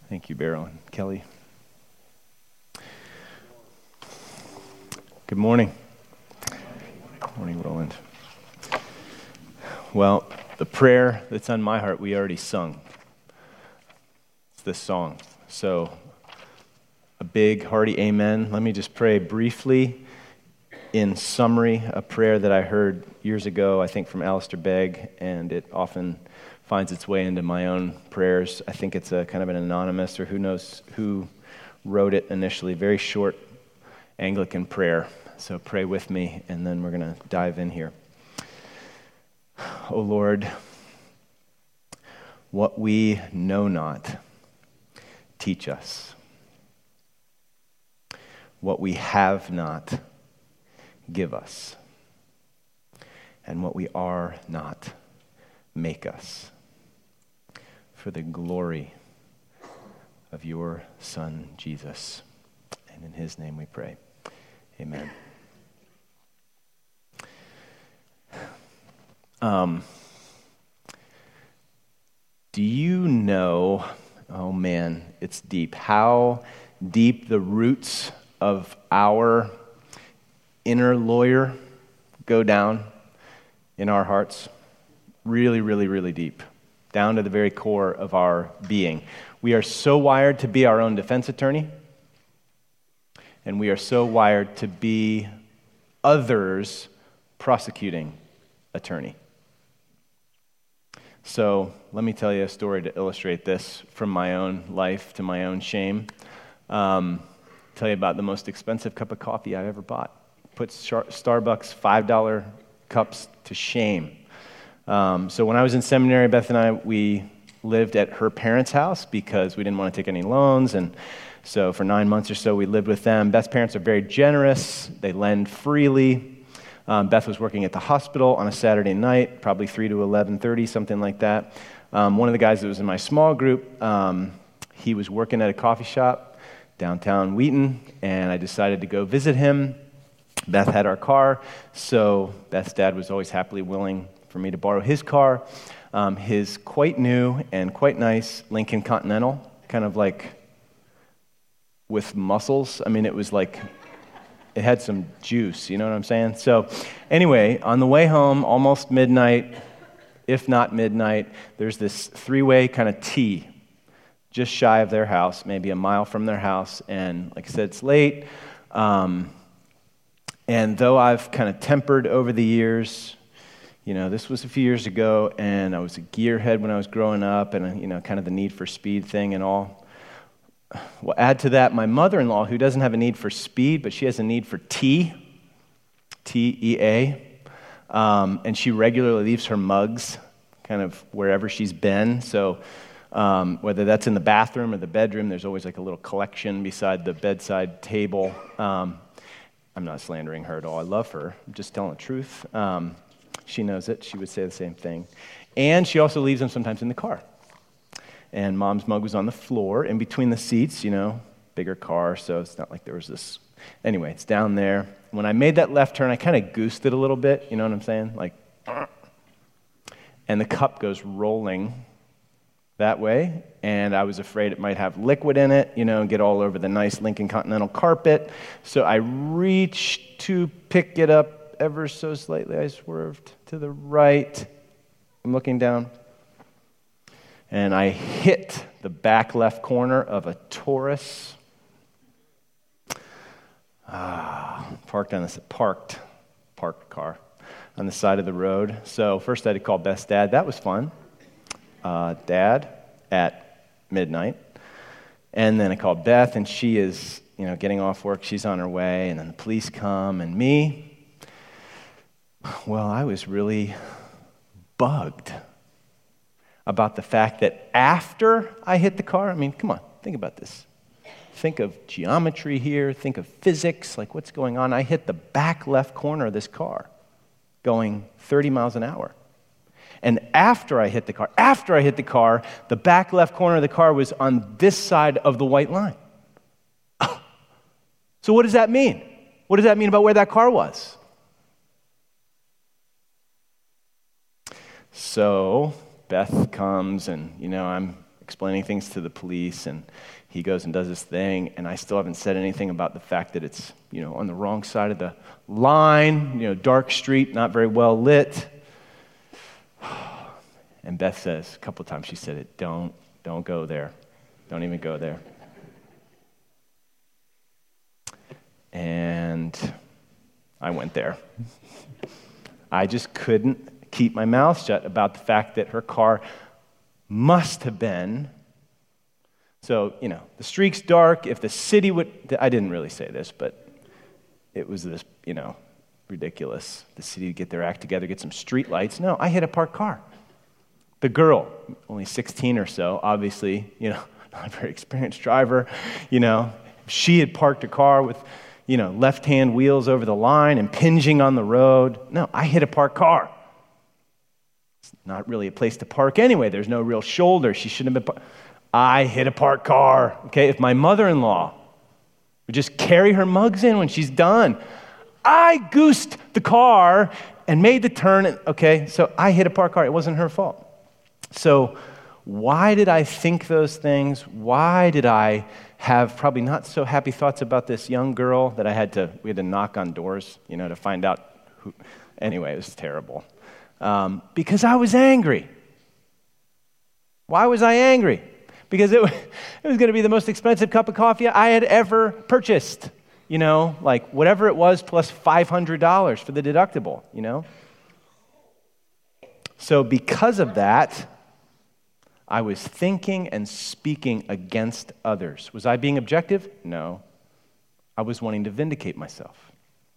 Thank you, Beryl and Kelly. Good morning. Good morning, Roland. Well, the prayer that's on my heart, we already sung. It's this song. So, a big, hearty amen. Let me just pray briefly in summary, a prayer that I heard years ago, I think from Alistair Begg, and it often finds its way into my own prayers. I think it's a kind of an anonymous, or who knows who wrote it initially. Very short Anglican prayer. So pray with me, and then we're going to dive in here. O Lord, what we know not, teach us. What we have not, give us. And what we are not, make us. For the glory of your Son, Jesus. And in his name we pray. Amen. Do you know, oh man, it's deep, how deep the roots of our inner lawyer go down in our hearts? Really, really, really deep. Down to the very core of our being. We are so wired to be our own defense attorney, and we are so wired to be others' prosecuting attorney. So let me tell you a story to illustrate this from my own life to my own shame. Tell you about the most expensive cup of coffee I ever bought. Put Starbucks $5 cups to shame. So when I was in seminary, Beth and I, we lived at her parents' house because we didn't want to take any loans, and so for 9 months or so, we lived with them. Beth's parents are very generous. They lend freely. Beth was working at the hospital on a Saturday night, probably 3 to 11:30, something like that. One of the guys that was in my small group, he was working at a coffee shop downtown Wheaton, and I decided to go visit him. Beth had our car, so Beth's dad was always happily willing for me to borrow his car. His quite new and quite nice Lincoln Continental, kind of like with muscles. I mean, it was like, it had some juice, you know what I'm saying? So anyway, on the way home, almost midnight, if not midnight, there's this three-way kind of T just shy of their house, maybe a mile from their house. And like I said, it's late. And though I've kind of tempered over the years, you know, this was a few years ago, and I was a gearhead when I was growing up, and, you know, kind of the need for speed thing and all. Well, add to that my mother-in-law, who doesn't have a need for speed, but she has a need for T-E-A, and she regularly leaves her mugs kind of wherever she's been. So whether that's in the bathroom or the bedroom, there's always like a little collection beside the bedside table. I'm not slandering her at all. I love her. I'm just telling the truth. She knows it. She would say the same thing. And she also leaves them sometimes in the car. And Mom's mug was on the floor in between the seats, you know, bigger car, so it's not like there was this. Anyway, it's down there. When I made that left turn, I kind of goosed it a little bit, you know what I'm saying? Like, and the cup goes rolling that way, and I was afraid it might have liquid in it, you know, and get all over the nice Lincoln Continental carpet. So I reached to pick it up ever so slightly. I swerved to the right. I'm looking down. And I hit the back left corner of a Taurus. Parked car on the side of the road. So first I had to call Beth's dad. That was fun. Dad at midnight. And then I called Beth, and she is, you know, getting off work. She's on her way, and then the police come, and me, well, I was really bugged about the fact that after I hit the car, I mean, come on, think about this. Think of geometry here, think of physics, like what's going on. I hit the back left corner of this car going 30 miles an hour. And after I hit the car, the back left corner of the car was on this side of the white line. So what does that mean? What does that mean about where that car was? So Beth comes, and, you know, I'm explaining things to the police, and he goes and does his thing, and I still haven't said anything about the fact that it's, on the wrong side of the line, dark street, not very well lit. And Beth says, a couple times she said it, don't go there. Don't even go there. And I went there. I just couldn't keep my mouth shut about the fact that her car must have been. So, the street's dark. If the city would, I didn't really say this, but it was this, ridiculous. The city would get their act together, get some street lights. No, I hit a parked car. The girl, only 16 or so, obviously, not a very experienced driver, she had parked a car with, left-hand wheels over the line, impinging on the road. No, I hit a parked car. It's not really a place to park anyway. There's no real shoulder. She shouldn't have been I hit a parked car. Okay, if my mother-in-law would just carry her mugs in when she's done, I goosed the car and made the turn. Okay, so I hit a parked car. It wasn't her fault. So why did I think those things? Why did I have probably not so happy thoughts about this young girl that we had to knock on doors, to find out who? Anyway, it was terrible. Because I was angry. Why was I angry? Because it was going to be the most expensive cup of coffee I had ever purchased. Like whatever it was plus $500 for the deductible, So because of that, I was thinking and speaking against others. Was I being objective? No. I was wanting to vindicate myself.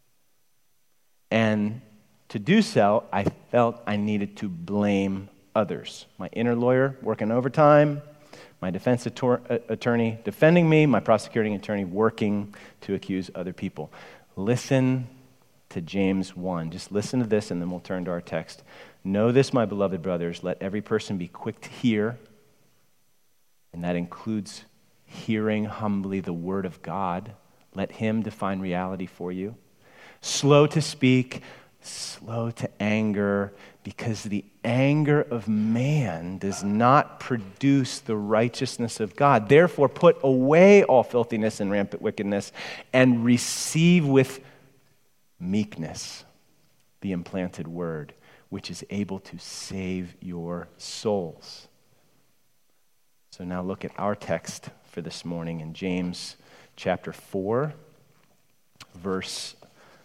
And to do so, I felt I needed to blame others. My inner lawyer working overtime, my defense attorney defending me, my prosecuting attorney working to accuse other people. Listen to James 1. Just listen to this, and then we'll turn to our text. Know this, my beloved brothers, let every person be quick to hear, and that includes hearing humbly the word of God. Let him define reality for you. Slow to speak, slow to anger, because the anger of man does not produce the righteousness of God. Therefore, put away all filthiness and rampant wickedness, and receive with meekness the implanted word, which is able to save your souls. So now look at our text for this morning in James chapter 4, verse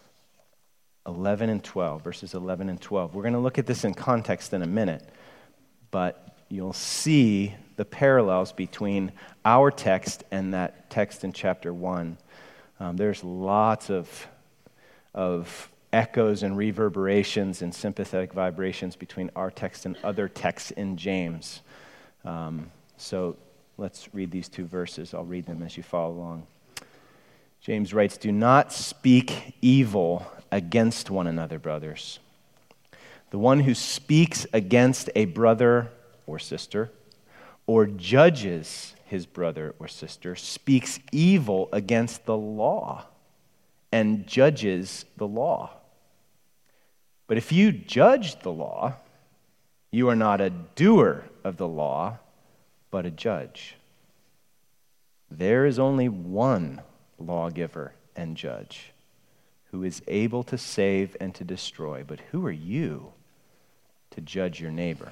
11 and 12, verses 11 and 12. We're going to look at this in context in a minute, but you'll see the parallels between our text and that text in chapter 1. There's lots of echoes and reverberations and sympathetic vibrations between our text and other texts in James. So let's read these two verses. I'll read them as you follow along. James writes, "Do not speak evil against one another, brothers. The one who speaks against a brother or sister, or judges his brother or sister, speaks evil against the law and judges the law. But if you judge the law, you are not a doer of the law, but a judge. There is only one lawgiver and judge, who is able to save and to destroy. But who are you to judge your neighbor?"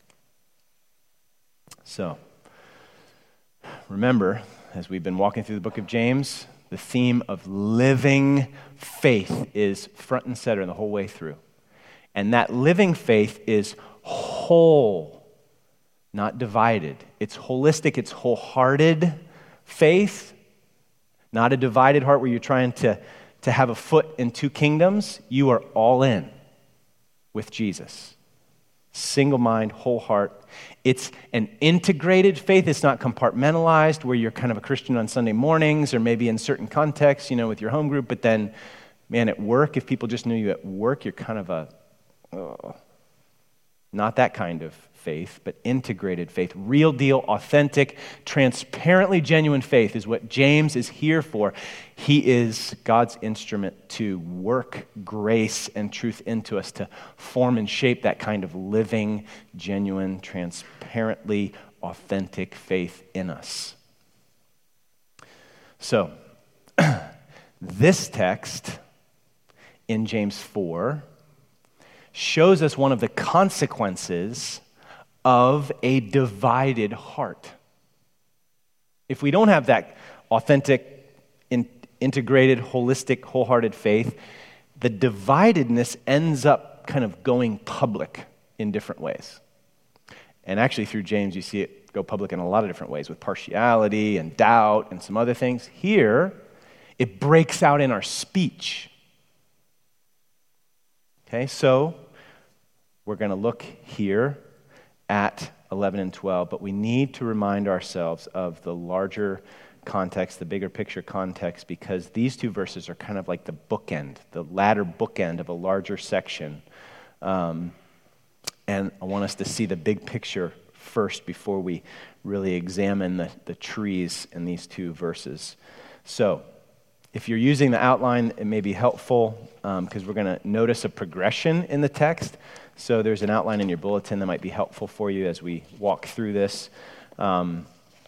So, remember, as we've been walking through the book of James, the theme of living faith is front and center the whole way through. And that living faith is whole, not divided. It's holistic, it's wholehearted faith, not a divided heart where you're trying to have a foot in two kingdoms. You are all in with Jesus. Single mind, whole heart. It's an integrated faith. It's not compartmentalized where you're kind of a Christian on Sunday mornings or maybe in certain contexts, with your home group. But then, man, at work, if people just knew you at work, you're kind of not that kind of faith, but integrated faith. Real deal, authentic, transparently genuine faith is what James is here for. He is God's instrument to work grace and truth into us, to form and shape that kind of living, genuine, transparently authentic faith in us. So, this text in James 4 shows us one of the consequences of a divided heart. If we don't have that authentic, integrated, holistic, wholehearted faith, the dividedness ends up kind of going public in different ways. And actually through James you see it go public in a lot of different ways with partiality and doubt and some other things. Here, it breaks out in our speech. Okay, so we're going to look here at 11 and 12, but we need to remind ourselves of the larger context, the bigger picture context, because these two verses are kind of like the bookend, the latter bookend of a larger section. And I want us to see the big picture first before we really examine the trees in these two verses. So, if you're using the outline, it may be helpful because we're going to notice a progression in the text. So there's an outline in your bulletin that might be helpful for you as we walk through this. So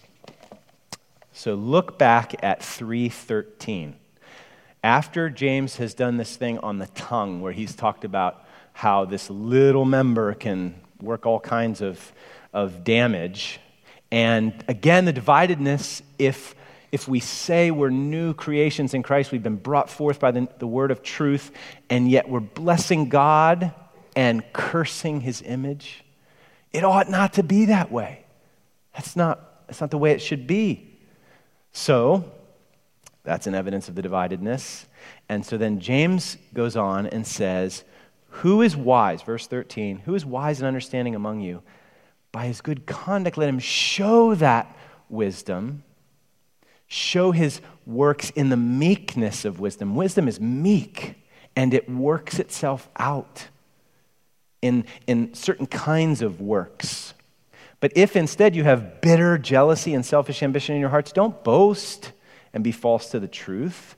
look back at 3:13. After James has done this thing on the tongue where he's talked about how this little member can work all kinds of damage. And again, the dividedness, if we say we're new creations in Christ, we've been brought forth by the word of truth, and yet we're blessing God and cursing his image, it ought not to be that way. That's not the way it should be. So, that's an evidence of the dividedness. And so then James goes on and says, who is wise? Verse 13, who is wise and understanding among you? By his good conduct, let him show that wisdom. Show his works in the meekness of wisdom. Wisdom is meek, and it works itself out in certain kinds of works. But if instead you have bitter jealousy and selfish ambition in your hearts, don't boast and be false to the truth.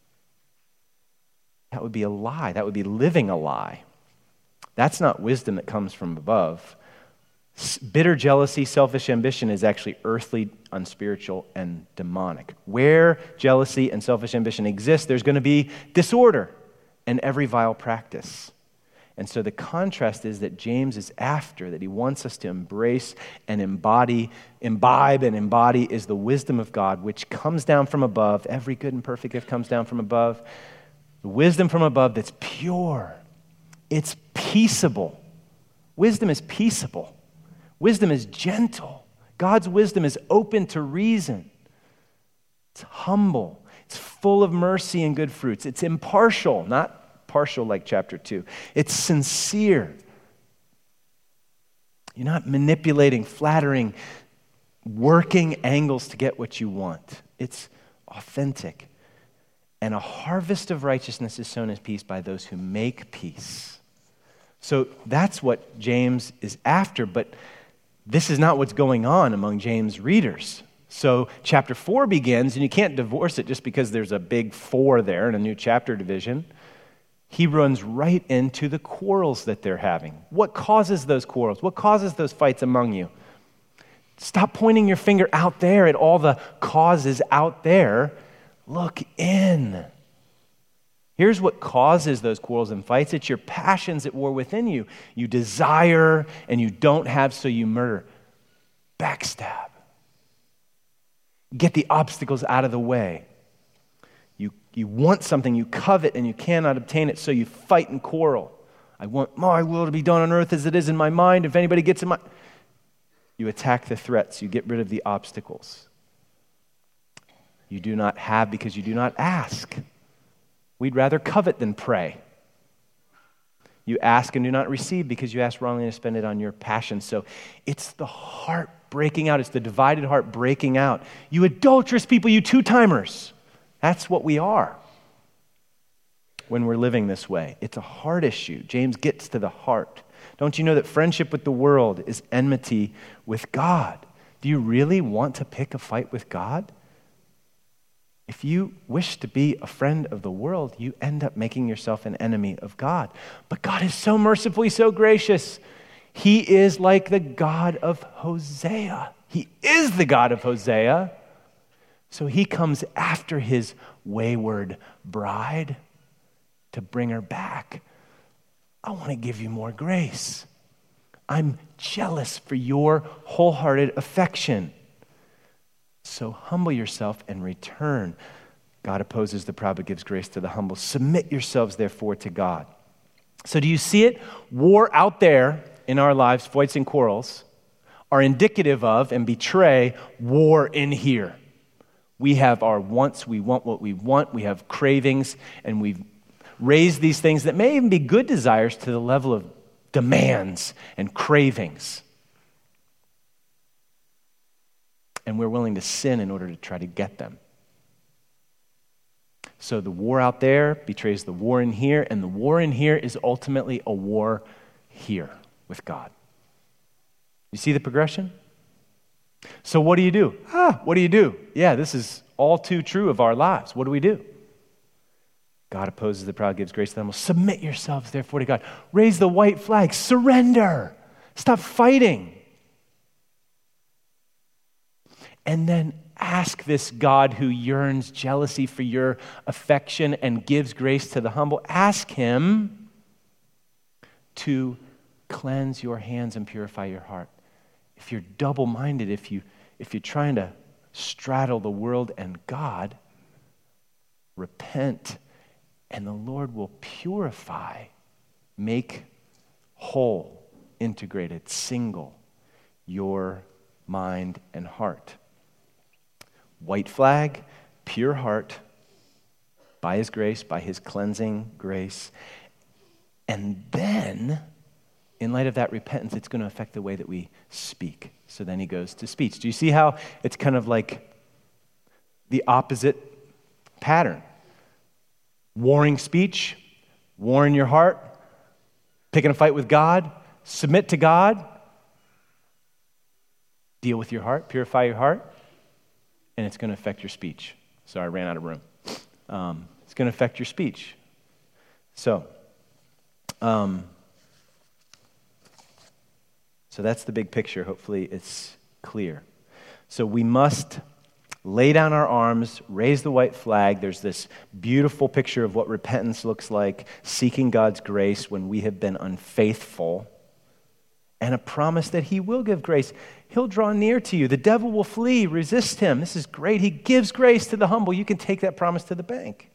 That would be a lie. That would be living a lie. That's not wisdom that comes from above. Bitter jealousy, selfish ambition is actually earthly, unspiritual, and demonic. Where jealousy and selfish ambition exist, there's going to be disorder and every vile practice. And so the contrast is that James is after, that he wants us to embrace and imbibe and embody is the wisdom of God, which comes down from above. Every good and perfect gift comes down from above. The wisdom from above that's pure. It's peaceable. Wisdom is peaceable. Wisdom is gentle. God's wisdom is open to reason. It's humble. It's full of mercy and good fruits. It's impartial, not partial like chapter 2. It's sincere. You're not manipulating, flattering, working angles to get what you want. It's authentic. And a harvest of righteousness is sown as peace by those who make peace. So that's what James is after, but this is not what's going on among James' readers. So chapter 4 begins, and you can't divorce it just because there's a big 4 there in a new chapter division. He runs right into the quarrels that they're having. What causes those quarrels? What causes those fights among you? Stop pointing your finger out there at all the causes out there. Look in. Here's what causes those quarrels and fights. It's your passions at war within you. You desire and you don't have, so you murder. Backstab. Get the obstacles out of the way. You want something, you covet, and you cannot obtain it, so you fight and quarrel. I want my will to be done on earth as it is in my mind. If anybody gets in my... You attack the threats. You get rid of the obstacles. You do not have because you do not ask. We'd rather covet than pray. You ask and do not receive because you ask wrongly to spend it on your passion. So it's the heart breaking out. It's the divided heart breaking out. You adulterous people, you two-timers. That's what we are when we're living this way. It's a heart issue. James gets to the heart. Don't you know that friendship with the world is enmity with God? Do you really want to pick a fight with God? If you wish to be a friend of the world, you end up making yourself an enemy of God. But God is so merciful, he's so gracious. He is like the God of Hosea. He is the God of Hosea. So he comes after his wayward bride to bring her back. I want to give you more grace. I'm jealous for your wholehearted affection. So humble yourself and return. God opposes the proud but gives grace to the humble. Submit yourselves, therefore, to God. So do you see it? War out there in our lives, fights and quarrels, are indicative of and betray war in here. We have our wants, we want what we want, we have cravings, and we've raised these things that may even be good desires to the level of demands and cravings. And we're willing to sin in order to try to get them. So the war out there betrays the war in here, and the war in here is ultimately a war here with God. You see the progression? So what do you do? What do you do? Yeah, this is all too true of our lives. What do we do? God opposes the proud, gives grace to the humble. Submit yourselves, therefore, to God. Raise the white flag. Surrender. Stop fighting. And then ask this God who yearns jealousy for your affection and gives grace to the humble. Ask him to cleanse your hands and purify your heart. If you're double-minded, if you're trying to straddle the world and God, repent, and the Lord will purify, make whole, integrated, single your mind and heart. White flag, pure heart, by his grace, by his cleansing grace. And then, in light of that repentance, it's going to affect the way that we speak. So then he goes to speech. Do you see how it's kind of like the opposite pattern? Warring speech, war in your heart, picking a fight with God, submit to God, deal with your heart, purify your heart, and it's going to affect your speech. Sorry, I ran out of room. It's going to affect your speech. So that's the big picture. Hopefully it's clear. So we must lay down our arms, raise the white flag. There's this beautiful picture of what repentance looks like, seeking God's grace when we have been unfaithful, and a promise that he will give grace. He'll draw near to you. The devil will flee. Resist him. This is great. He gives grace to the humble. You can take that promise to the bank.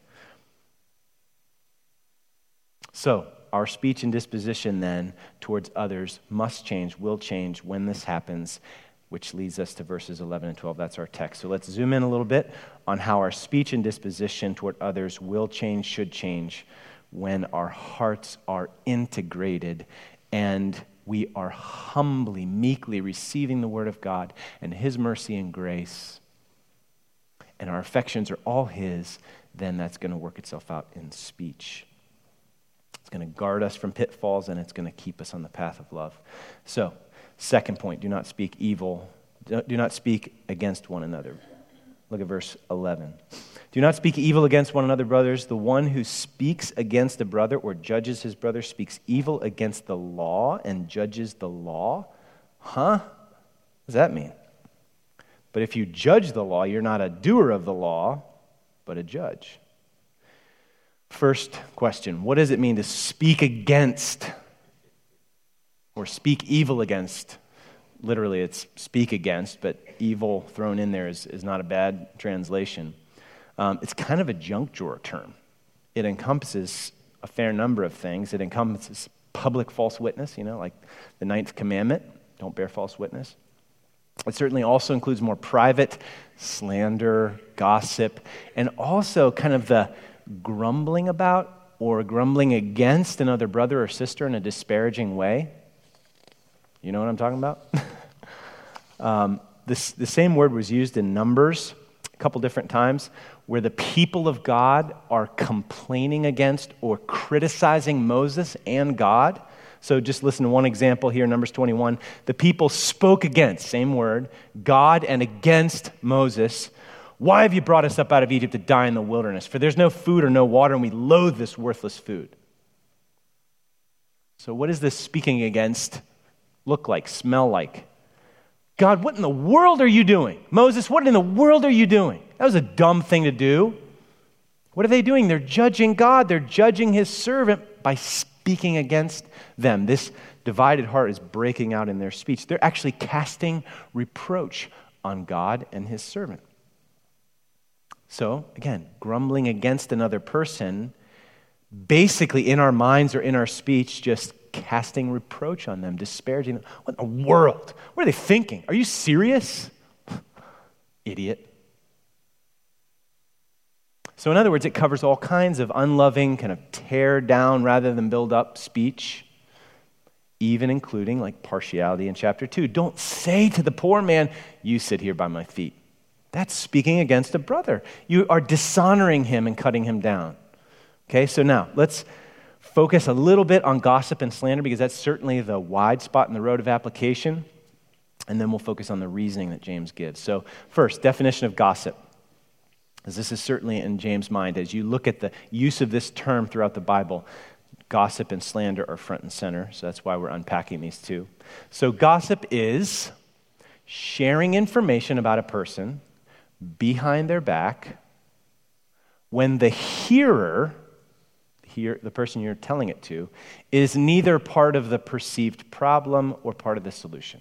So our speech and disposition then towards others must change, will change when this happens, which leads us to verses 11 and 12. That's our text. So let's zoom in a little bit on how our speech and disposition toward others will change, should change, when our hearts are integrated and we are humbly, meekly receiving the word of God and his mercy and grace, and our affections are all his. Then that's going to work itself out in speech. It's going to guard us from pitfalls, and it's going to keep us on the path of love. So, second point, do not speak evil. Do not speak against one another. Look at verse 11. Do not speak evil against one another, brothers. The one who speaks against a brother or judges his brother speaks evil against the law and judges the law. What does that mean? But if you judge the law, you're not a doer of the law, but a judge. First question, what does it mean to speak against or speak evil against? Literally, it's speak against, but evil thrown in there is not a bad translation. It's kind of a junk drawer term. It encompasses a fair number of things. It encompasses public false witness, like the 9th commandment, don't bear false witness. It certainly also includes more private slander, gossip, and also kind of the grumbling about or grumbling against another brother or sister in a disparaging way. You know what I'm talking about? The same word was used in Numbers a couple different times, where the people of God are complaining against or criticizing Moses and God. So just listen to one example here, Numbers 21. The people spoke against, same word, God and against Moses. Why have you brought us up out of Egypt to die in the wilderness? For there's no food or no water, and we loathe this worthless food. So what does this speaking against look like, smell like? God, what in the world are you doing? Moses, what in the world are you doing? That was a dumb thing to do. What are they doing? They're judging God. They're judging his servant by speaking against them. This divided heart is breaking out in their speech. They're actually casting reproach on God and his servant. So, again, grumbling against another person, basically in our minds or in our speech, just casting reproach on them, disparaging them. What in the world? What are they thinking? Are you serious? Idiot. So in other words, it covers all kinds of unloving, kind of tear down rather than build up speech, even including like partiality in chapter 2. Don't say to the poor man, you sit here by my feet. That's speaking against a brother. You are dishonoring him and cutting him down. Okay, so now let's focus a little bit on gossip and slander because that's certainly the wide spot in the road of application. And then we'll focus on the reasoning that James gives. So first, definition of gossip. As this is certainly in James' mind. As you look at the use of this term throughout the Bible, gossip and slander are front and center. So that's why we're unpacking these two. So gossip is sharing information about a person behind their back when the hearer, the person you're telling it to, is neither part of the perceived problem or part of the solution.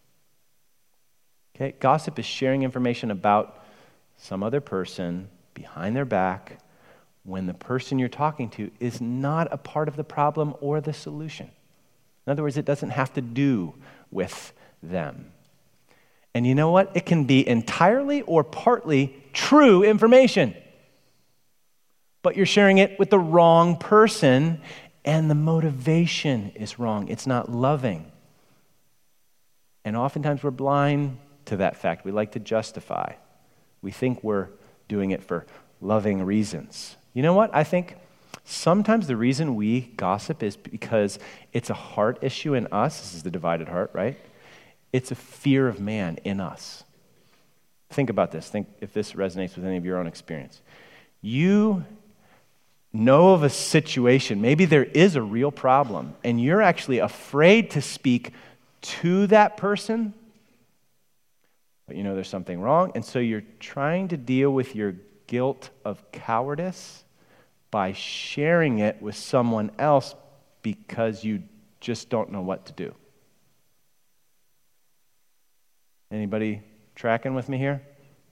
Okay? Gossip is sharing information about some other person behind their back when the person you're talking to is not a part of the problem or the solution. In other words, it doesn't have to do with them. And you know what? It can be entirely or partly true information. But you're sharing it with the wrong person, and the motivation is wrong. It's not loving. And oftentimes we're blind to that fact. We like to justify. We think we're doing it for loving reasons. You know what? I think sometimes the reason we gossip is because it's a heart issue in us. This is the divided heart, right? It's a fear of man in us. Think about this. Think if this resonates with any of your own experience. You know of a situation, maybe there is a real problem, and you're actually afraid to speak to that person, but you know there's something wrong, and so you're trying to deal with your guilt of cowardice by sharing it with someone else because you just don't know what to do. Anybody tracking with me here?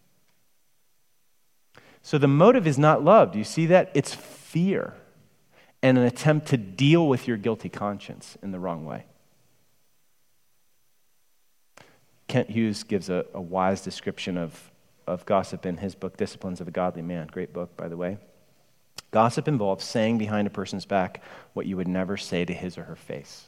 So the motive is not love. Do you see that? It's fear and an attempt to deal with your guilty conscience in the wrong way. Kent Hughes gives a wise description of gossip in his book, Disciplines of a Godly Man. Great book, by the way. Gossip involves saying behind a person's back what you would never say to his or her face.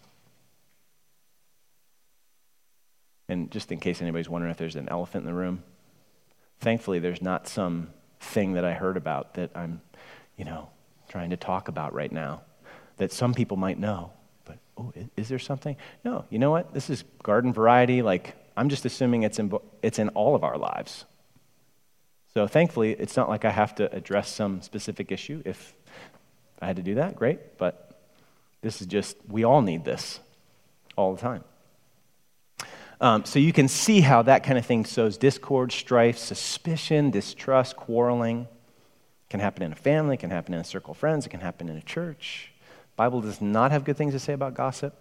And just in case anybody's wondering if there's an elephant in the room, thankfully there's not some thing that I heard about that I'm, trying to talk about right now that some people might know. But, is there something? No, you know what? This is garden variety. I'm just assuming it's in all of our lives. So thankfully, it's not like I have to address some specific issue. If I had to do that, great. But this is just, we all need this all the time. So you can see how that kind of thing sows discord, strife, suspicion, distrust, quarreling. It can happen in a family, it can happen in a circle of friends, it can happen in a church. The Bible does not have good things to say about gossip.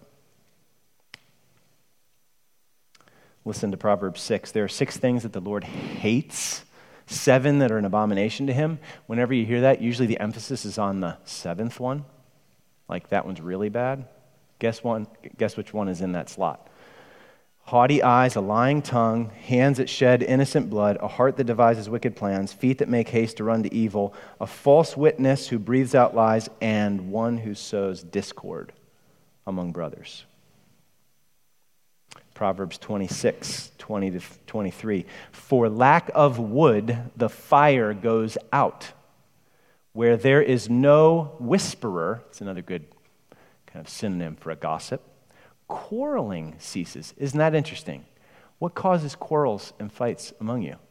Listen to Proverbs 6. There are 6 things that the Lord hates, 7 that are an abomination to him. Whenever you hear that, usually the emphasis is on the 7th one. Like that one's really bad. Guess which one is in that slot. Haughty eyes, a lying tongue, hands that shed innocent blood, a heart that devises wicked plans, feet that make haste to run to evil, a false witness who breathes out lies, and one who sows discord among brothers. Proverbs 26, 20 to 23. For lack of wood, the fire goes out. Where there is no whisperer, it's another good kind of synonym for a gossip, quarreling ceases. Isn't that interesting? What causes quarrels and fights among you?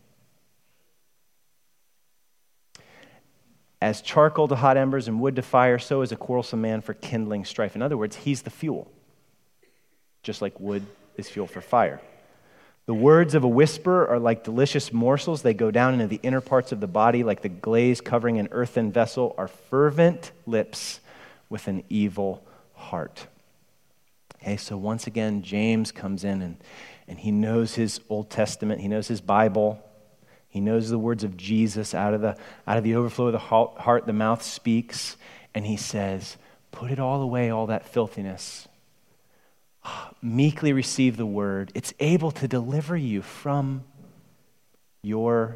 As charcoal to hot embers and wood to fire, so is a quarrelsome man for kindling strife. In other words, he's the fuel, just like wood is fuel for fire. The words of a whisperer are like delicious morsels. They go down into the inner parts of the body like the glaze covering an earthen vessel, are fervent lips with an evil heart. Okay, so once again, James comes in and he knows his Old Testament. He knows his Bible. He knows the words of Jesus. Out of the overflow of the heart, the mouth speaks. And he says, put it all away, all that filthiness. Meekly receive the word. It's able to deliver you from your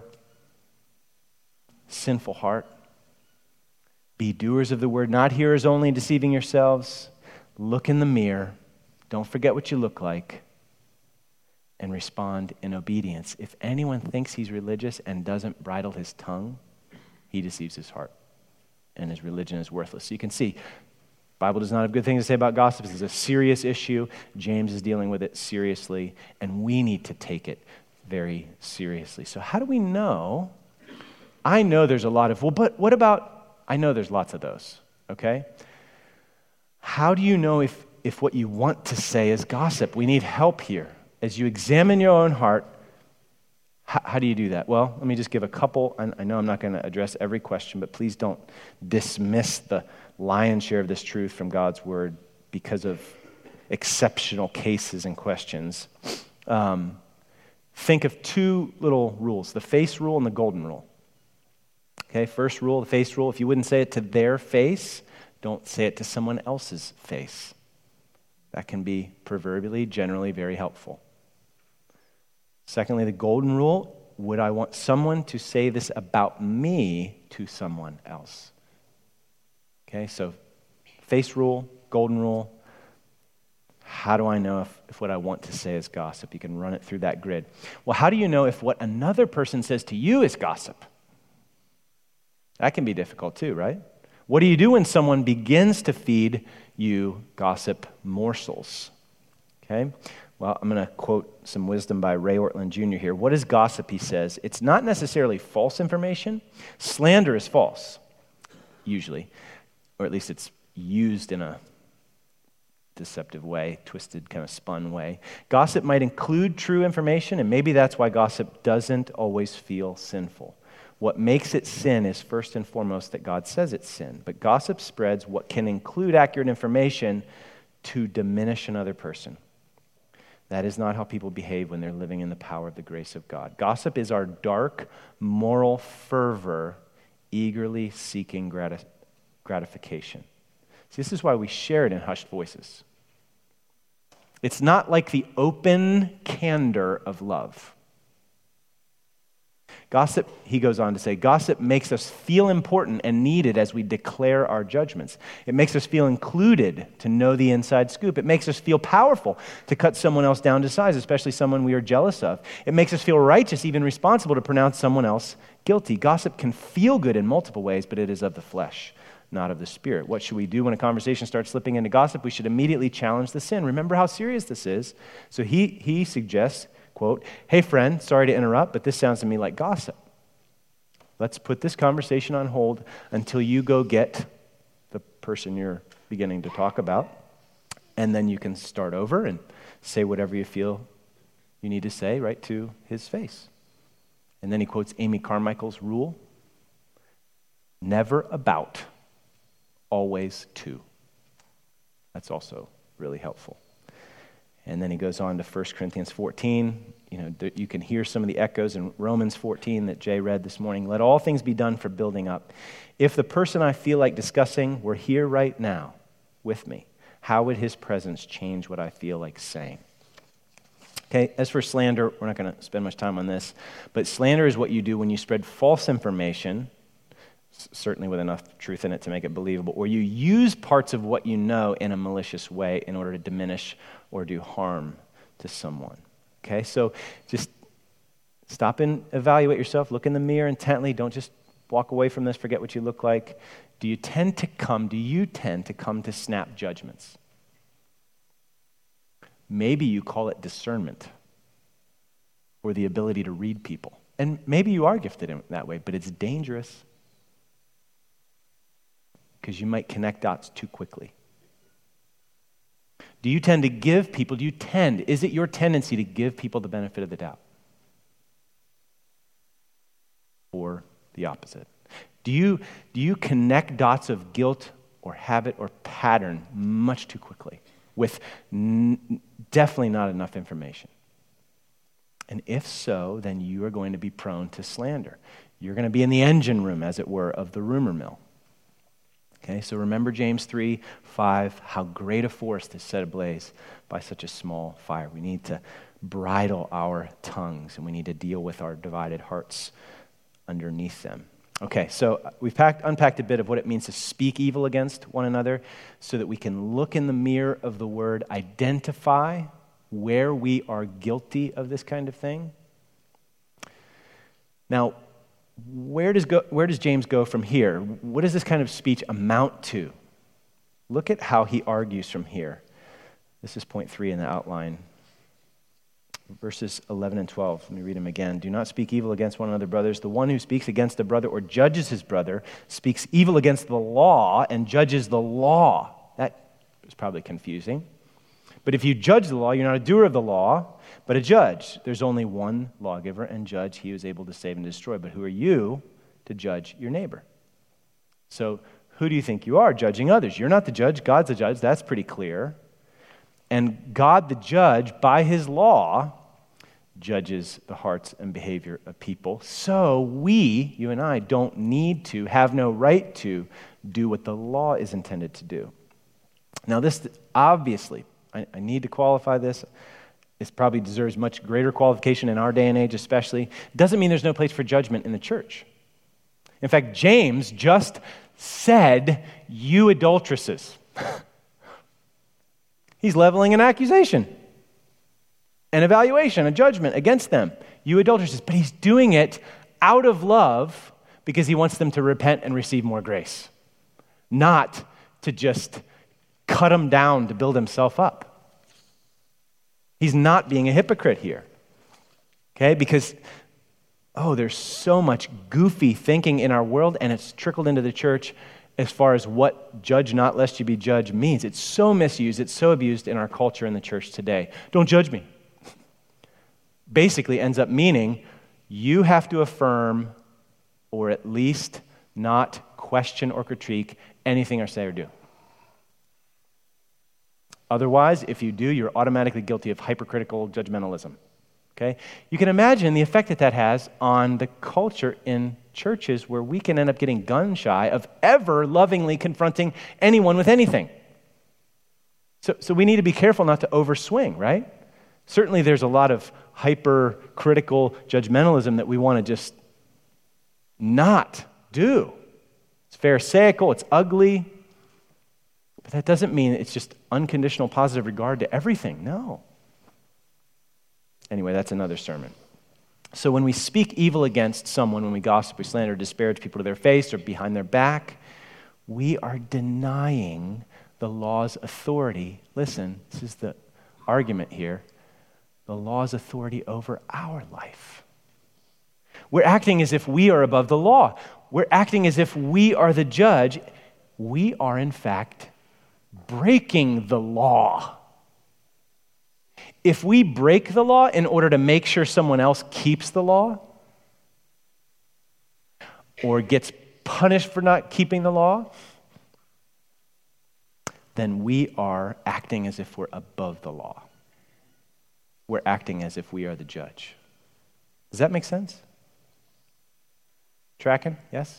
sinful heart. Be doers of the word, not hearers only, deceiving yourselves. Look in the mirror. Don't forget what you look like. And respond in obedience. If anyone thinks he's religious and doesn't bridle his tongue, he deceives his heart. And his religion is worthless. So you can see, the Bible does not have good things to say about gossip. This is a serious issue. James is dealing with it seriously, and we need to take it very seriously. So how do we know? I know there's a lot of, but what about, I know there's lots of those, okay? How do you know if what you want to say is gossip? We need help here. As you examine your own heart, how do you do that? Well, let me just give a couple. I know I'm not going to address every question, but please don't dismiss the lion's share of this truth from God's word because of exceptional cases and questions. Think of two little rules, the face rule and the golden rule. Okay, first rule, the face rule. If you wouldn't say it to their face, don't say it to someone else's face. That can be proverbially, generally very helpful. Secondly, the golden rule, would I want someone to say this about me to someone else? Okay, so face rule, golden rule. How do I know if what I want to say is gossip? You can run it through that grid. Well, how do you know if what another person says to you is gossip? That can be difficult too, right? What do you do when someone begins to feed you gossip morsels? Okay? Well, I'm going to quote some wisdom by Ray Ortlund Jr. here. What is gossip, he says? It's not necessarily false information. Slander is false, usually. Or at least it's used in a deceptive way, twisted, kind of spun way. Gossip might include true information, and maybe that's why gossip doesn't always feel sinful. What makes it sin is first and foremost that God says it's sin. But gossip spreads what can include accurate information to diminish another person. That is not how people behave when they're living in the power of the grace of God. Gossip is our dark, moral fervor, eagerly seeking gratification. See, this is why we share it in hushed voices. It's not like the open candor of love. Gossip, he goes on to say, gossip makes us feel important and needed as we declare our judgments. It makes us feel included to know the inside scoop. It makes us feel powerful to cut someone else down to size, especially someone we are jealous of. It makes us feel righteous, even responsible, to pronounce someone else guilty. Gossip can feel good in multiple ways, but it is of the flesh, not of the spirit. What should we do when a conversation starts slipping into gossip? We should immediately challenge the sin. Remember how serious this is. So he suggests, quote, hey friend, sorry to interrupt, but this sounds to me like gossip. Let's put this conversation on hold until you go get the person you're beginning to talk about, and then you can start over and say whatever you feel you need to say right to his face. And then he quotes Amy Carmichael's rule, never about, always to. That's also really helpful. And then he goes on to 1 Corinthians 14. You can hear some of the echoes in Romans 14 that Jay read this morning. Let all things be done for building up. If the person I feel like discussing were here right now with me, how would his presence change what I feel like saying? Okay, as for slander, we're not going to spend much time on this, but slander is what you do when you spread false information, certainly with enough truth in it to make it believable, or you use parts of what you know in a malicious way in order to diminish or do harm to someone. Okay, so just stop and evaluate yourself. Look in the mirror intently. Don't just walk away from this, forget what you look like. Do you tend to come to snap judgments? Maybe you call it discernment or the ability to read people. And maybe you are gifted in that way, but it's dangerous because you might connect dots too quickly. Do you tend to give people, is it your tendency to give people the benefit of the doubt? Or the opposite? Do you connect dots of guilt or habit or pattern much too quickly with definitely not enough information? And if so, then you are going to be prone to slander. You're going to be in the engine room, as it were, of the rumor mill. Okay, so remember James 3:5, how great a forest is set ablaze by such a small fire. We need to bridle our tongues, and we need to deal with our divided hearts underneath them. Okay, so we've unpacked a bit of what it means to speak evil against one another so that we can look in the mirror of the Word, identify where we are guilty of this kind of thing. Now, where does James go from here? What does this kind of speech amount to? Look at how he argues from here. This is point 3 in the outline. Verses 11 and 12. Let me read them again. Do not speak evil against one another, brothers. The one who speaks against a brother or judges his brother speaks evil against the law and judges the law. That is probably confusing. But if you judge the law, you're not a doer of the law, but a judge. There's only one lawgiver and judge, he who is able to save and destroy. But who are you to judge your neighbor? So who do you think you are, judging others? You're not the judge, God's the judge. That's pretty clear. And God, the judge, by his law, judges the hearts and behavior of people. So we, you and I, don't need to, have no right to, do what the law is intended to do. Now this, obviously, I need to qualify this. It probably deserves much greater qualification in our day and age especially. Doesn't mean there's no place for judgment in the church. In fact, James just said, you adulteresses. He's leveling an accusation, an evaluation, a judgment against them. You adulteresses. But he's doing it out of love because he wants them to repent and receive more grace, not to just cut him down to build himself up. He's not being a hypocrite here, okay? Because, there's so much goofy thinking in our world, and it's trickled into the church as far as what judge not lest you be judged means. It's so misused, it's so abused in our culture in the church today. Don't judge me. Basically ends up meaning you have to affirm or at least not question or critique anything I say or do. Otherwise, if you do, you're automatically guilty of hypercritical judgmentalism. Okay? You can imagine the effect that has on the culture in churches where we can end up getting gun shy of ever lovingly confronting anyone with anything. So we need to be careful not to overswing, right? Certainly there's a lot of hypercritical judgmentalism that we want to just not do. It's pharisaical, it's ugly. But that doesn't mean it's just unconditional positive regard to everything. No. Anyway, that's another sermon. So when we speak evil against someone, when we gossip, we slander, disparage people to their face or behind their back, we are denying the law's authority. Listen, this is the argument here. The law's authority over our life. We're acting as if we are above the law. We're acting as if we are the judge. We are, in fact, breaking the law. If we break the law in order to make sure someone else keeps the law or gets punished for not keeping the law, then we are acting as if we're above the law. We're acting as if we are the judge. Does that make sense? Tracking? Yes?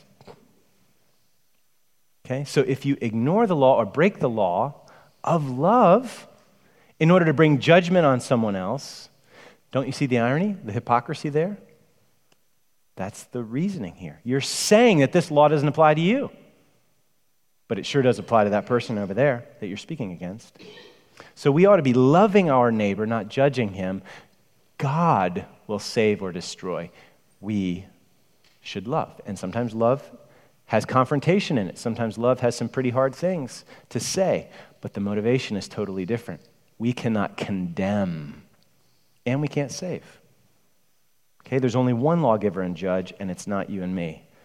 Okay, so if you ignore the law or break the law of love in order to bring judgment on someone else, don't you see the irony, the hypocrisy there? That's the reasoning here. You're saying that this law doesn't apply to you, but it sure does apply to that person over there that you're speaking against. So we ought to be loving our neighbor, not judging him. God will save or destroy. We should love. And sometimes love has confrontation in it. Sometimes love has some pretty hard things to say, but the motivation is totally different. We cannot condemn, and we can't save. Okay, there's only one lawgiver and judge, and it's not you and me.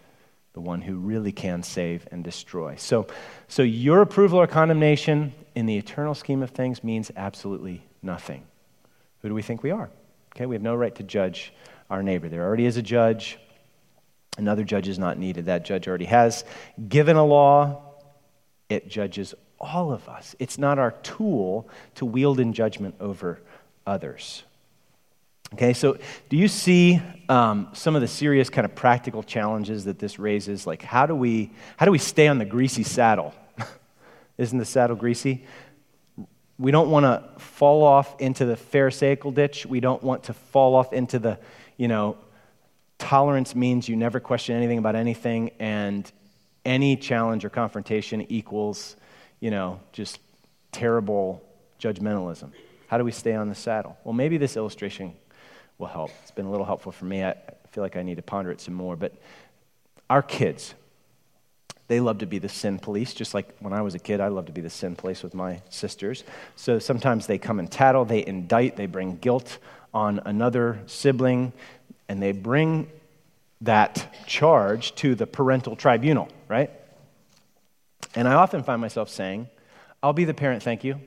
the one who really can save and destroy. So your approval or condemnation in the eternal scheme of things means absolutely nothing. Who do we think we are? Okay, we have no right to judge our neighbor. There already is a judge. Another judge is not needed. That judge already has given a law. It judges all of us. It's not our tool to wield in judgment over others. Okay, so do you see some of the serious kind of practical challenges that this raises? Like, how do we stay on the greasy saddle? Isn't the saddle greasy? We don't want to fall off into the Pharisaical ditch. We don't want to fall off into the, tolerance means you never question anything about anything, and any challenge or confrontation equals, just terrible judgmentalism. How do we stay on the saddle? Well, maybe this illustration will help. It's been a little helpful for me. I feel like I need to ponder it some more. But our kids, they love to be the sin police. Just like when I was a kid, I loved to be the sin police with my sisters. So sometimes they come and tattle, they indict, they bring guilt on another sibling, and they bring that charge to the parental tribunal, right? And I often find myself saying, I'll be the parent, thank you.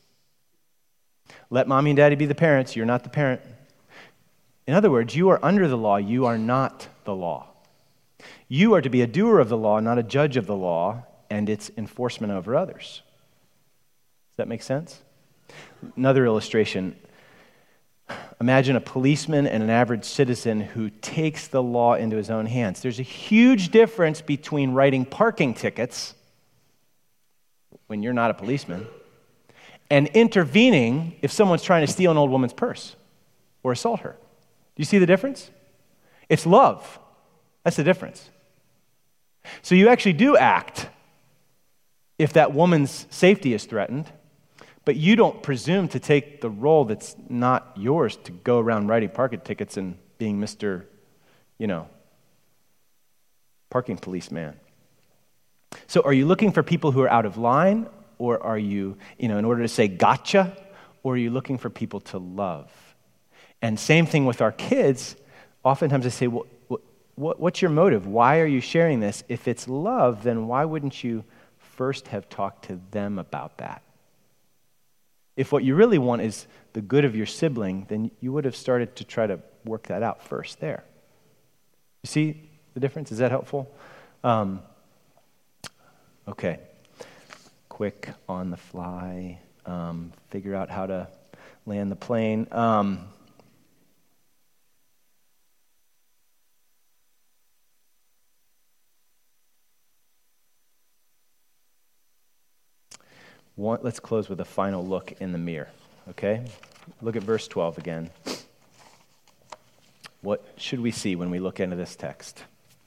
Let mommy and daddy be the parents, you're not the parent. In other words, you are under the law, you are not the law. You are to be a doer of the law, not a judge of the law, and its enforcement over others. Does that make sense? Another illustration. Imagine a policeman and an average citizen who takes the law into his own hands. There's a huge difference between writing parking tickets when you're not a policeman and intervening if someone's trying to steal an old woman's purse or assault her. Do you see the difference? It's love. That's the difference. So you actually do act if that woman's safety is threatened, but you don't presume to take the role that's not yours to go around writing parking tickets and being Mr., parking policeman. So are you looking for people who are out of line, or are you, in order to say gotcha, or are you looking for people to love? And same thing with our kids. Oftentimes I say, well, what's your motive? Why are you sharing this? If it's love, then why wouldn't you first have talked to them about that? If what you really want is the good of your sibling, then you would have started to try to work that out first there. You see the difference? Is that helpful? Okay. Quick on the fly. Figure out how to land the plane. Let's close with a final look in the mirror, okay? Look at verse 12 again. What should we see when we look into this text?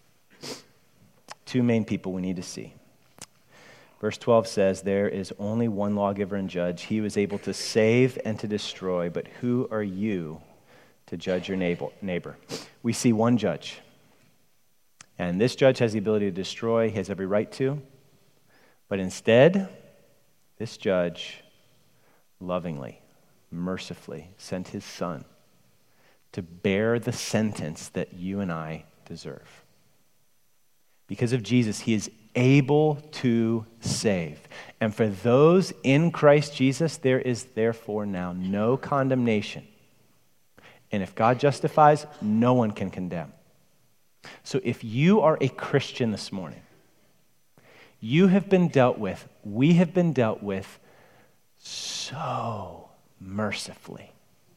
Two main people we need to see. Verse 12 says, there is only one lawgiver and judge. He was able to save and to destroy, but who are you to judge your neighbor? We see one judge. And this judge has the ability to destroy, he has every right to. But instead, this judge lovingly, mercifully sent his son to bear the sentence that you and I deserve. Because of Jesus, he is able to save. And for those in Christ Jesus, there is therefore now no condemnation. And if God justifies, no one can condemn. So if you are a Christian this morning, you have been dealt with, we have been dealt with so mercifully.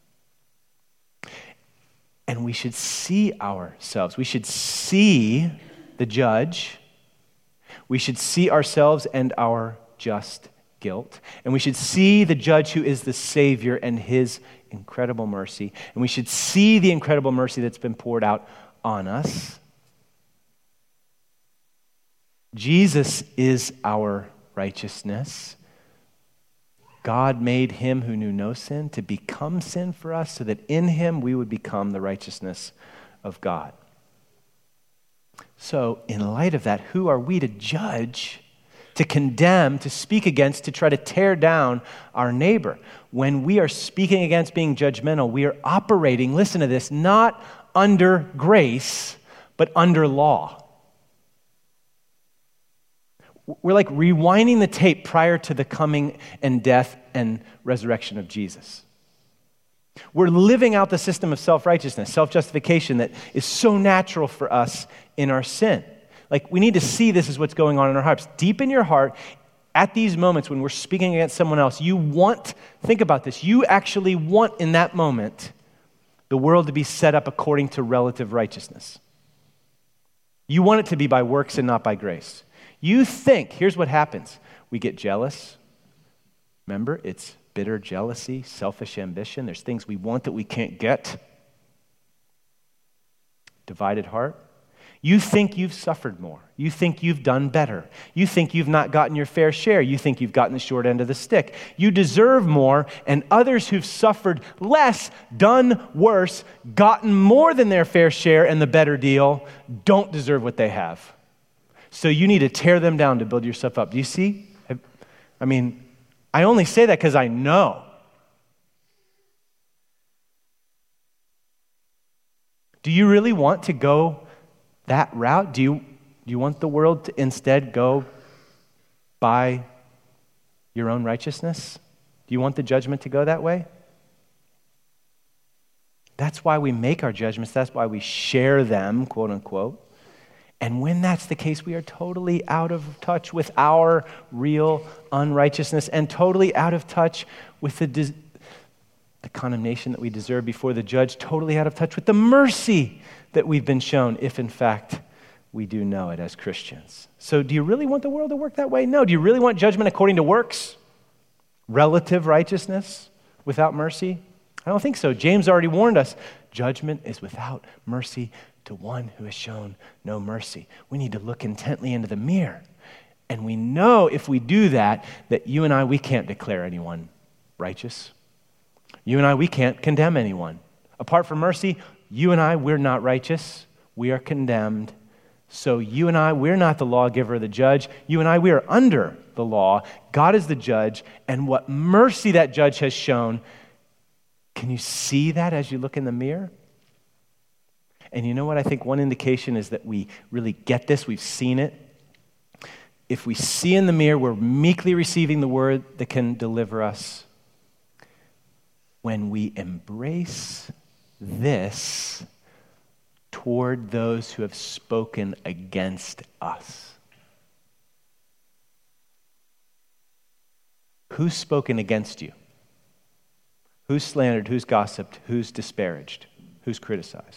And we should see ourselves. We should see the judge. We should see ourselves and our just guilt. And we should see the judge who is the Savior and his incredible mercy. And we should see the incredible mercy that's been poured out on us. Jesus is our righteousness. God made him who knew no sin to become sin for us so that in him we would become the righteousness of God. So, in light of that, who are we to judge, to condemn, to speak against, to try to tear down our neighbor? When we are speaking against being judgmental, we are operating, listen to this, not under grace, but under law. We're like rewinding the tape prior to the coming and death and resurrection of Jesus. We're living out the system of self-righteousness, self-justification that is so natural for us in our sin. Like, we need to see this as what's going on in our hearts. Deep in your heart, at these moments when we're speaking against someone else, think about this, you actually want in that moment the world to be set up according to relative righteousness. You want it to be by works and not by grace. You think, here's what happens. We get jealous. Remember, it's bitter jealousy, selfish ambition. There's things we want that we can't get. Divided heart. You think you've suffered more. You think you've done better. You think you've not gotten your fair share. You think you've gotten the short end of the stick. You deserve more, and others who've suffered less, done worse, gotten more than their fair share and the better deal, don't deserve what they have. So you need to tear them down to build yourself up. Do you see? I only say that because I know. Do you really want to go that route? Do you want the world to instead go by your own righteousness? Do you want the judgment to go that way? That's why we make our judgments. That's why we share them, quote unquote. And when that's the case, we are totally out of touch with our real unrighteousness and totally out of touch with the condemnation that we deserve before the judge, totally out of touch with the mercy that we've been shown, if in fact we do know it as Christians. So do you really want the world to work that way? No. Do you really want judgment according to works? Relative righteousness without mercy? I don't think so. James already warned us, judgment is without mercy to one who has shown no mercy. We need to look intently into the mirror. And we know if we do that you and I, we can't declare anyone righteous. You and I, we can't condemn anyone. Apart from mercy, you and I, we're not righteous. We are condemned. So you and I, we're not the lawgiver or the judge. You and I, we are under the law. God is the judge. And what mercy that judge has shown, can you see that as you look in the mirror? And you know what? I think one indication is that we really get this. We've seen it. If we see in the mirror, we're meekly receiving the word that can deliver us. When we embrace this toward those who have spoken against us. Who's spoken against you? Who's slandered? Who's gossiped? Who's disparaged? Who's criticized?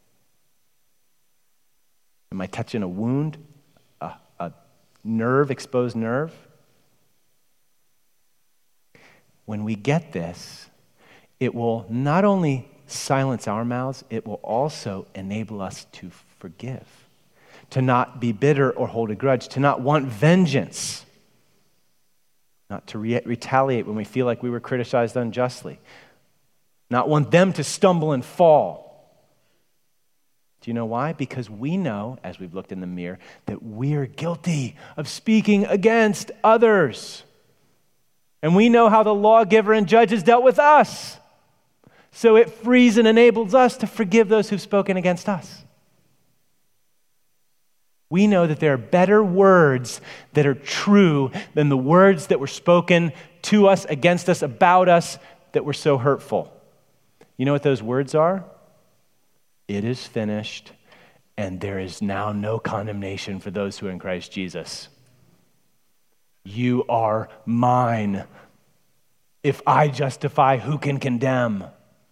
Am I touching a wound? A nerve, exposed nerve? When we get this, it will not only silence our mouths, it will also enable us to forgive, to not be bitter or hold a grudge, to not want vengeance, not to retaliate when we feel like we were criticized unjustly, not want them to stumble and fall. Do you know why? Because we know, as we've looked in the mirror, that we're guilty of speaking against others. And we know how the lawgiver and judge has dealt with us. So it frees and enables us to forgive those who've spoken against us. We know that there are better words that are true than the words that were spoken to us, against us, about us, that were so hurtful. You know what those words are? It is finished, and there is now no condemnation for those who are in Christ Jesus. You are mine. If I justify, who can condemn?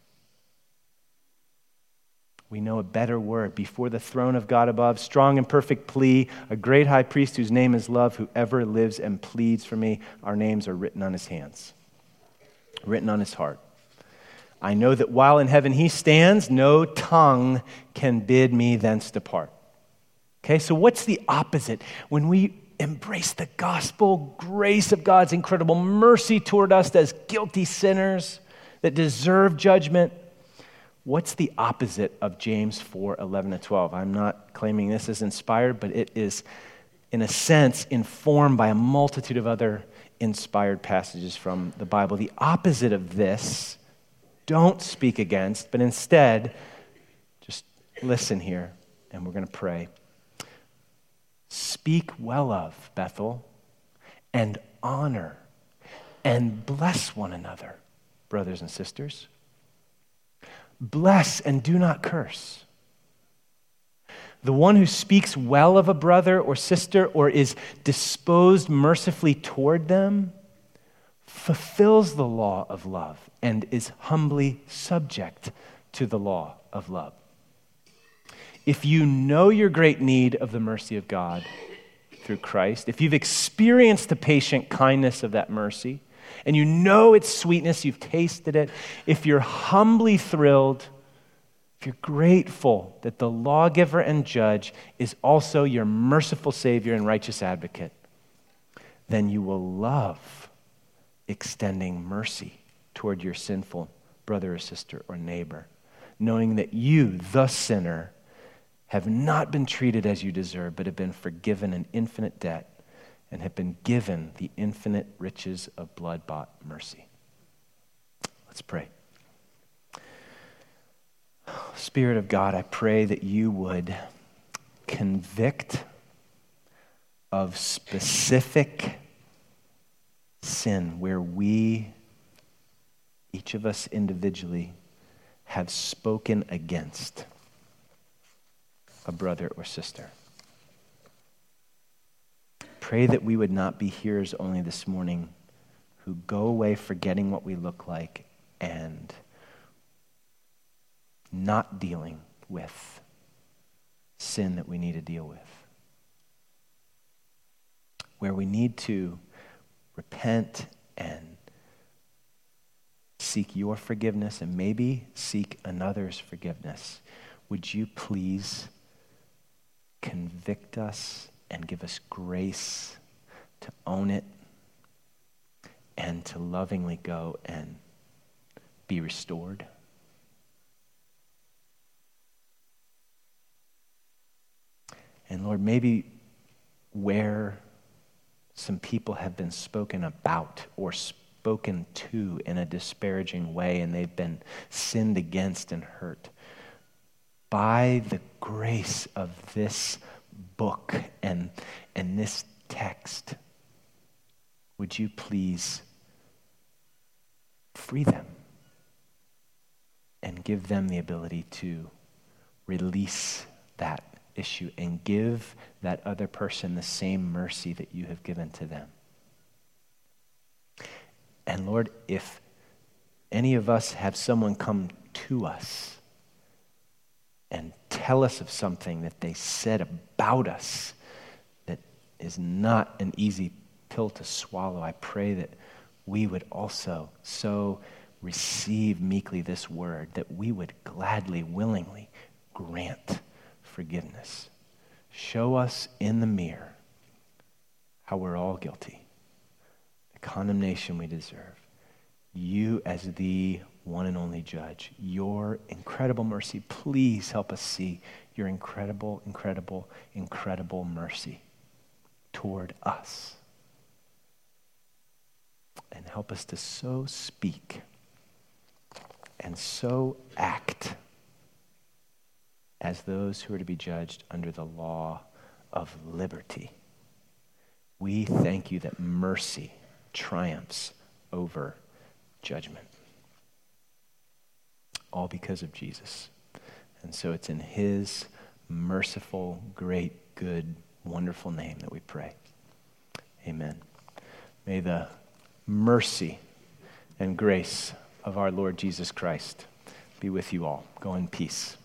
We know a better word before the throne of God above, strong and perfect plea, a great high priest whose name is love, whoever lives and pleads for me. Our names are written on his hands, written on his heart. I know that while in heaven he stands, no tongue can bid me thence depart. Okay, so what's the opposite? When we embrace the gospel grace of God's incredible mercy toward us as guilty sinners that deserve judgment, what's the opposite of James 4:11-12? I'm not claiming this is inspired, but it is, in a sense, informed by a multitude of other inspired passages from the Bible. The opposite of this, don't speak against, but instead, just listen here, and we're going to pray. Speak well of, Bethel, and honor and bless one another, brothers and sisters. Bless and do not curse. The one who speaks well of a brother or sister or is disposed mercifully toward them fulfills the law of love and is humbly subject to the law of love. If you know your great need of the mercy of God through Christ, if you've experienced the patient kindness of that mercy, and you know its sweetness, you've tasted it, if you're humbly thrilled, if you're grateful that the lawgiver and judge is also your merciful Savior and righteous advocate, then you will love extending mercy toward your sinful brother or sister or neighbor, knowing that you, the sinner, have not been treated as you deserve, but have been forgiven an infinite debt and have been given the infinite riches of blood-bought mercy. Let's pray. Spirit of God, I pray that you would convict of specific sin where we, each of us individually, have spoken against a brother or sister. Pray that we would not be hearers only this morning who go away forgetting what we look like and not dealing with sin that we need to deal with. Where we need to repent and seek your forgiveness and maybe seek another's forgiveness, would you please convict us and give us grace to own it and to lovingly go and be restored? And Lord, maybe where some people have been spoken about or spoken to in a disparaging way and they've been sinned against and hurt, by the grace of this book and this text, would you please free them and give them the ability to release that issue and give that other person the same mercy that you have given to them. And Lord, if any of us have someone come to us and tell us of something that they said about us that is not an easy pill to swallow, I pray that we would also so receive meekly this word that we would gladly, willingly grant forgiveness. Show us in the mirror how we're all guilty, the condemnation we deserve. You as the one and only judge, your incredible mercy, please help us see your incredible, incredible, incredible mercy toward us. And help us to so speak and so act as those who are to be judged under the law of liberty. We thank you that mercy triumphs over judgment. All because of Jesus. And so it's in his merciful, great, good, wonderful name that we pray. Amen. May the mercy and grace of our Lord Jesus Christ be with you all. Go in peace.